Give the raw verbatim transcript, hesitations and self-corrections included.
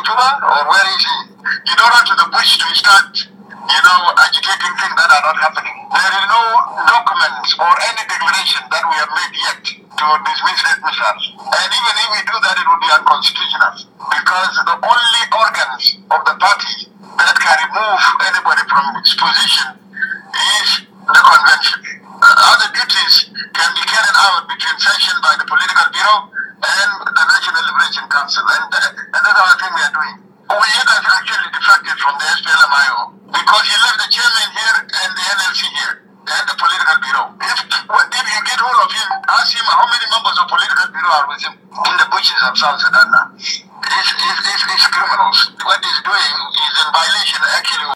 Juba or where is he? You don't run to the bush to start, you know, agitating things that are not happening. There is no documents or any declaration that we have made yet to dismiss Riek Machar. And even if we do that, it would be unconstitutional because the only organs of the party that can remove anybody from its position is the convention. Uh, other duties can be carried out between sanctioned by the political bureau